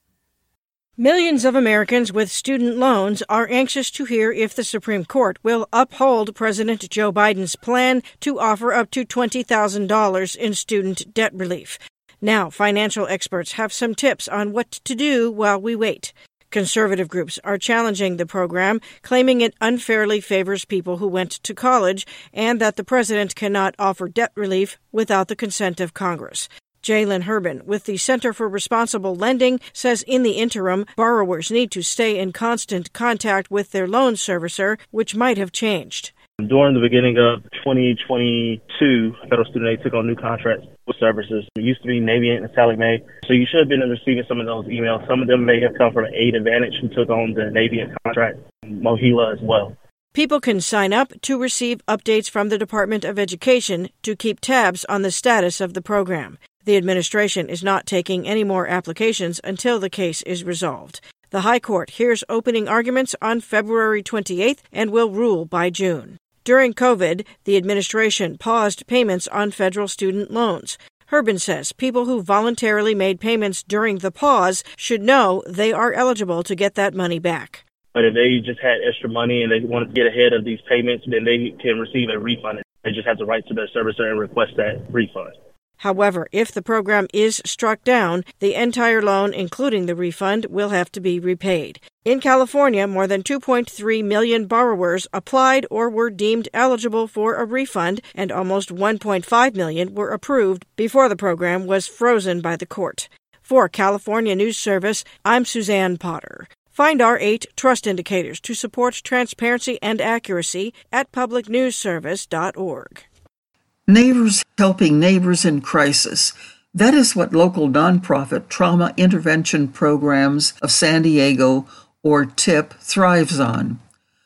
Millions of Americans with student loans are anxious to hear if the Supreme Court will uphold President Joe Biden's plan to offer up to twenty thousand dollars in student debt relief. Now, financial experts have some tips on what to do while we wait. Conservative groups are challenging the program, claiming it unfairly favors people who went to college and that the president cannot offer debt relief without the consent of Congress. Jalen Herbin with the Center for Responsible Lending says in the interim, borrowers need to stay in constant contact with their loan servicer, which might have changed. During the beginning of twenty twenty-two, federal student aid took on new contracts with services. It used to be Navient and Sallie Mae. So you should have been receiving some of those emails. Some of them may have come from Aid Advantage, who took on the Navient contract, Mohila as well. People can sign up to receive updates from the Department of Education to keep tabs on the status of the program. The administration is not taking any more applications until the case is resolved. The High Court hears opening arguments on February twenty-eighth and will rule by June. During COVID, the administration paused payments on federal student loans. Herbin says people who voluntarily made payments during the pause should know they are eligible to get that money back. But if they just had extra money and they wanted to get ahead of these payments, then they can receive a refund. They just have to write to their servicer and request that refund. However, if the program is struck down, the entire loan, including the refund, will have to be repaid. In California, more than two point three million borrowers applied or were deemed eligible for a refund, and almost one point five million were approved before the program was frozen by the court. For California News Service, I'm Suzanne Potter. Find our eight trust indicators to support transparency and accuracy at public news service dot org. Neighbors helping neighbors in crisis. That is what local nonprofit Trauma Intervention Programs of San Diego, or TIP, thrives on.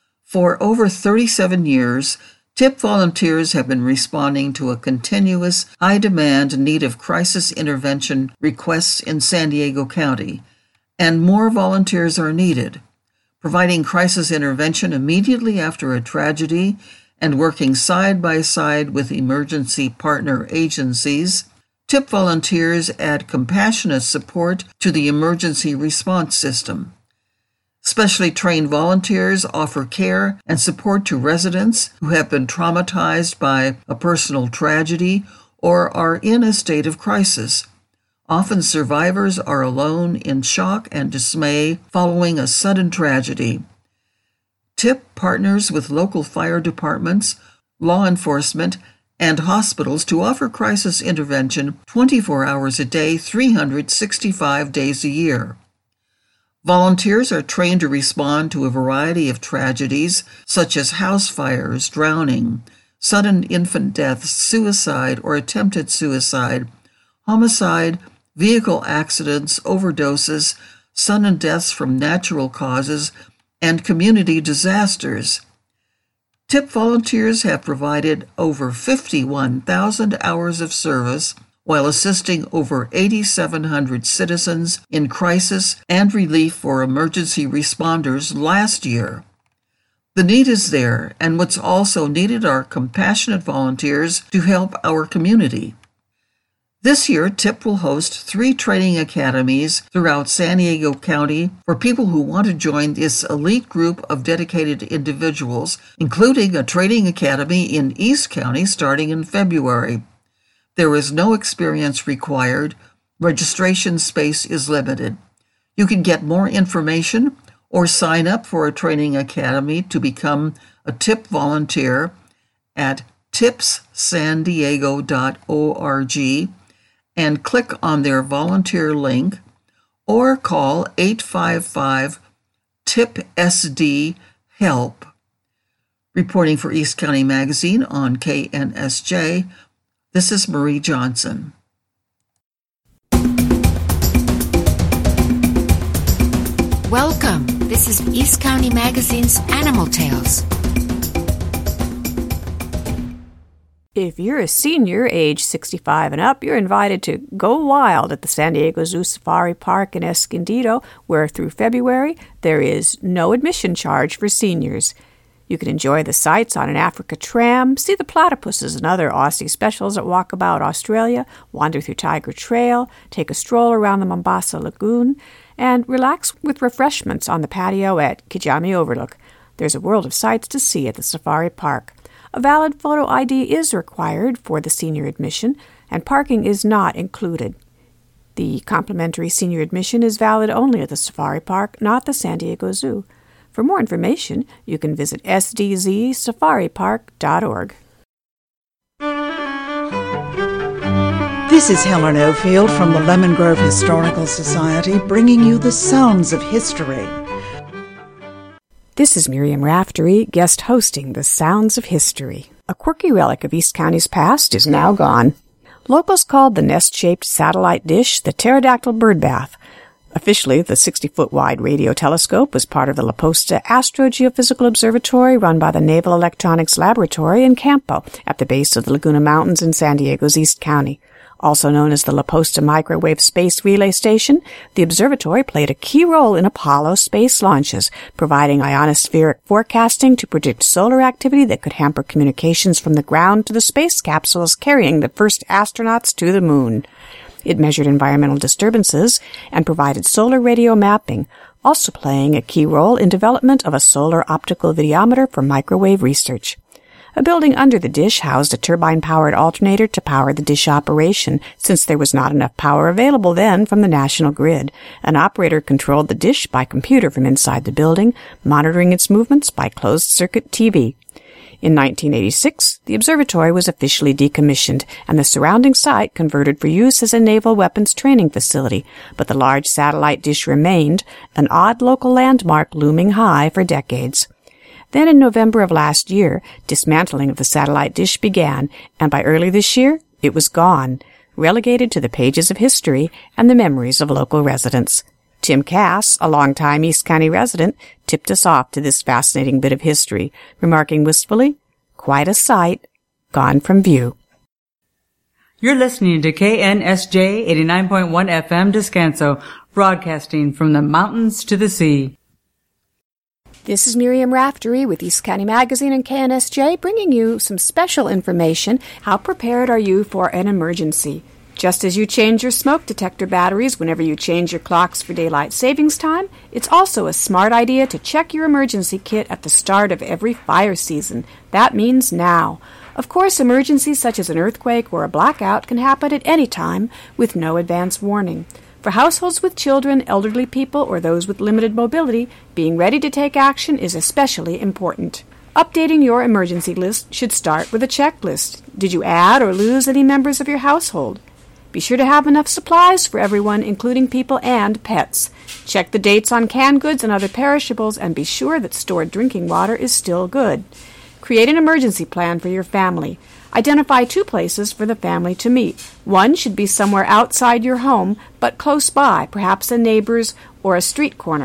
For over thirty-seven years, TIP volunteers have been responding to a continuous, high-demand need of crisis intervention requests in San Diego County, and more volunteers are needed. Providing crisis intervention immediately after a tragedy and working side by side with emergency partner agencies, TIP volunteers add compassionate support to the emergency response system. Specially trained volunteers offer care and support to residents who have been traumatized by a personal tragedy or are in a state of crisis. Often survivors are alone in shock and dismay following a sudden tragedy. TIP partners with local fire departments, law enforcement, and hospitals to offer crisis intervention twenty-four hours a day, three hundred sixty-five days a year. Volunteers are trained to respond to a variety of tragedies, such as house fires, drowning, sudden infant deaths, suicide or attempted suicide, homicide, vehicle accidents, overdoses, sudden deaths from natural causes, and community disasters. TIP volunteers have provided over fifty-one thousand hours of service while assisting over eighty-seven hundred citizens in crisis and relief for emergency responders last year. The need is there, and what's also needed are compassionate volunteers to help our community. This year, TIP will host three training academies throughout San Diego County for people who want to join this elite group of dedicated individuals, including a training academy in East County starting in February. There is no experience required. Registration space is limited. You can get more information or sign up for a training academy to become a TIP volunteer at tips san diego dot org and click on their volunteer link or call eight five five T I P S D HELP. Reporting for East County Magazine on K N S J, this is Marie Johnson. Welcome. This is East County Magazine's Animal Tales. If you're a senior, age sixty-five and up, you're invited to go wild at the San Diego Zoo Safari Park in Escondido, where through February there is no admission charge for seniors. You can enjoy the sights on an Africa tram, see the platypuses and other Aussie specials at Walkabout Australia, wander through Tiger Trail, take a stroll around the Mombasa Lagoon, and relax with refreshments on the patio at Kijami Overlook. There's a world of sights to see at the safari park. A valid photo I D is required for the senior admission, and parking is not included. The complimentary senior admission is valid only at the safari park, not the San Diego Zoo. For more information, you can visit s d z safari park dot org. This is Helen Ofield from the Lemon Grove Historical Society, bringing you the sounds of history. This is Miriam Raftery, guest hosting The Sounds of History. A quirky relic of East County's past is now gone. Locals called the nest-shaped satellite dish the pterodactyl bird bath. Officially, the sixty-foot-wide radio telescope was part of the La Posta Astrogeophysical Observatory run by the Naval Electronics Laboratory in Campo at the base of the Laguna Mountains in San Diego's East County. Also known as the La Posta Microwave Space Relay Station, the observatory played a key role in Apollo space launches, providing ionospheric forecasting to predict solar activity that could hamper communications from the ground to the space capsules carrying the first astronauts to the moon. It measured environmental disturbances and provided solar radio mapping, also playing a key role in development of a solar optical videometer for microwave research. A building under the dish housed a turbine-powered alternator to power the dish operation, since there was not enough power available then from the national grid. An operator controlled the dish by computer from inside the building, monitoring its movements by closed-circuit T V. In nineteen eighty-six, the observatory was officially decommissioned, and the surrounding site converted for use as a naval weapons training facility, but the large satellite dish remained, an odd local landmark looming high for decades. Then in November of last year, dismantling of the satellite dish began, and by early this year, it was gone, relegated to the pages of history and the memories of local residents. Tim Cass, a longtime East County resident, tipped us off to this fascinating bit of history, remarking wistfully, "Quite a sight, gone from view." You're listening to K N S J eighty-nine point one F M Descanso, broadcasting from the mountains to the sea. This is Miriam Raftery with East County Magazine and K N S J, bringing you some special information. How prepared are you for an emergency? Just as you change your smoke detector batteries whenever you change your clocks for daylight savings time, it's also a smart idea to check your emergency kit at the start of every fire season. That means now. Of course, emergencies such as an earthquake or a blackout can happen at any time with no advance warning. For households with children, elderly people, or those with limited mobility, being ready to take action is especially important. Updating your emergency list should start with a checklist. Did you add or lose any members of your household? Be sure to have enough supplies for everyone, including people and pets. Check the dates on canned goods and other perishables, and be sure that stored drinking water is still good. Create an emergency plan for your family. Identify two places for the family to meet. One should be somewhere outside your home, but close by, perhaps a neighbor's or a street corner.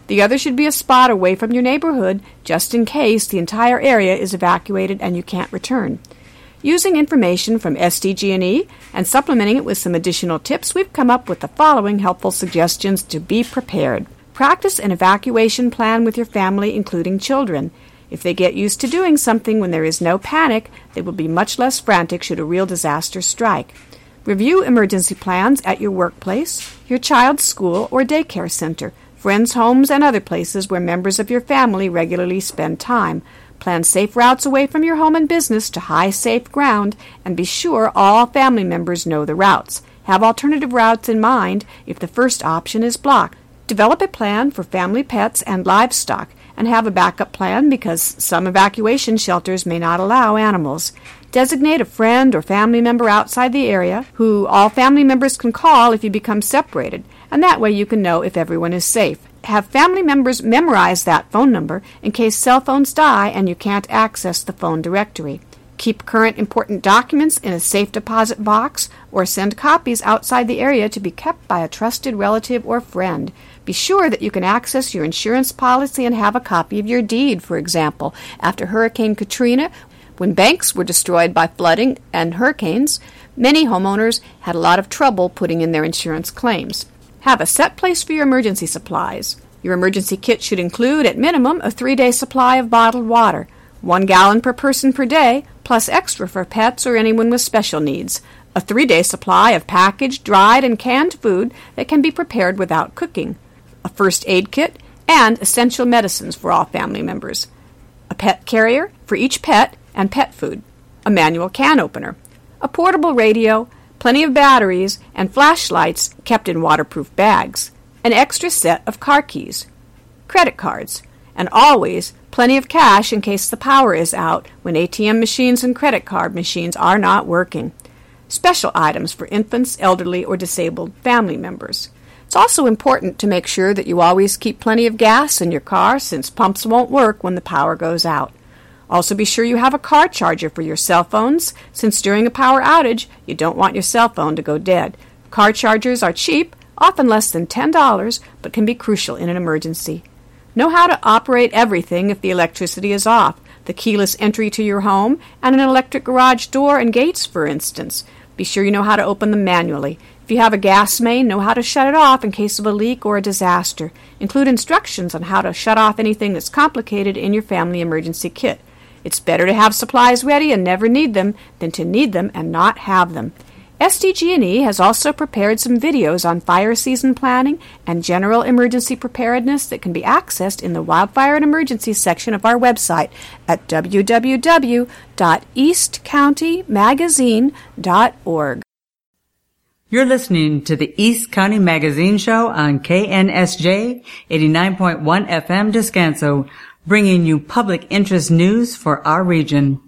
The other should be a spot away from your neighborhood, just in case the entire area is evacuated and you can't return. Using information from S D G and E and supplementing it with some additional tips, we've come up with the following helpful suggestions to be prepared. Practice an evacuation plan with your family, including children. If they get used to doing something when there is no panic, they will be much less frantic should a real disaster strike. Review emergency plans at your workplace, your child's school or daycare center, friends' homes, and other places where members of your family regularly spend time. Plan safe routes away from your home and business to high, safe ground, and be sure all family members know the routes. Have alternative routes in mind if the first option is blocked. Develop a plan for family pets and livestock, and have a backup plan because some evacuation shelters may not allow animals. Designate a friend or family member outside the area who all family members can call if you become separated, and that way you can know if everyone is safe. Have family members memorize that phone number in case cell phones die and you can't access the phone directory. Keep current important documents in a safe deposit box or send copies outside the area to be kept by a trusted relative or friend. Be sure that you can access your insurance policy and have a copy of your deed, for example. After Hurricane Katrina, when banks were destroyed by flooding and hurricanes, many homeowners had a lot of trouble putting in their insurance claims. Have a set place for your emergency supplies. Your emergency kit should include, at minimum, a three-day supply of bottled water, one gallon per person per day, plus extra for pets or anyone with special needs. A three-day supply of packaged, dried, and canned food that can be prepared without cooking. A first aid kit, and essential medicines for all family members. A pet carrier for each pet and pet food. A manual can opener. A portable radio, plenty of batteries, and flashlights kept in waterproof bags. An extra set of car keys. Credit cards. And always plenty of cash in case the power is out when A T M machines and credit card machines are not working. Special items for infants, elderly, or disabled family members. It's also important to make sure that you always keep plenty of gas in your car since pumps won't work when the power goes out. Also be sure you have a car charger for your cell phones since during a power outage you don't want your cell phone to go dead. Car chargers are cheap, often less than ten dollars, but can be crucial in an emergency. Know how to operate everything if the electricity is off, the keyless entry to your home, and an electric garage door and gates, for instance. Be sure you know how to open them manually. If you have a gas main, know how to shut it off in case of a leak or a disaster. Include instructions on how to shut off anything that's complicated in your family emergency kit. It's better to have supplies ready and never need them than to need them and not have them. S D G and E has also prepared some videos on fire season planning and general emergency preparedness that can be accessed in the Wildfire and Emergency section of our website at w w w dot east county magazine dot org. You're listening to the East County Magazine Show on K N S J eighty-nine point one F M Descanso, bringing you public interest news for our region.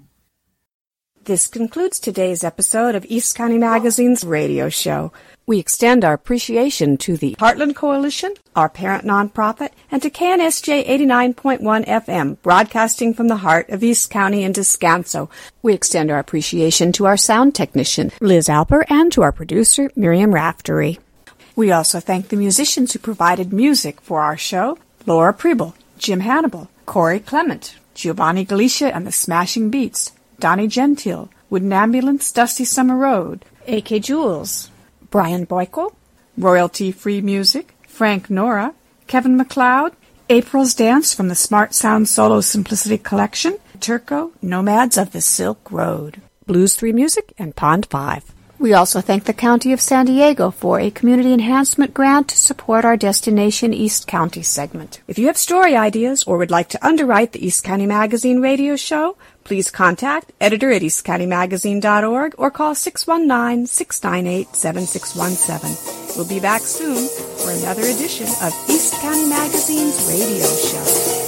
This concludes today's episode of East County Magazine's radio show. We extend our appreciation to the Heartland Coalition, our parent nonprofit, and to K N S J eighty-nine point one F M, broadcasting from the heart of East County and Descanso. We extend our appreciation to our sound technician, Liz Alper, and to our producer, Miriam Raftery. We also thank the musicians who provided music for our show, Laura Preble, Jim Hannibal, Corey Clement, Giovanni Galicia and the Smashing Beats, Donnie Gentile, Wooden Ambulance, Dusty Summer Road, A K Jules, Brian Boyko, Royalty-Free Music, Frank Nora, Kevin MacLeod, April's Dance from the Smart Sound Solo Simplicity Collection, Turco, Nomads of the Silk Road, Blues three Music, and Pond five. We also thank the County of San Diego for a community enhancement grant to support our Destination East County segment. If you have story ideas or would like to underwrite the East County Magazine radio show, please contact editor at east county magazine dot org or call six one nine, six nine eight, seven six one seven. We'll be back soon for another edition of East County Magazine's radio show.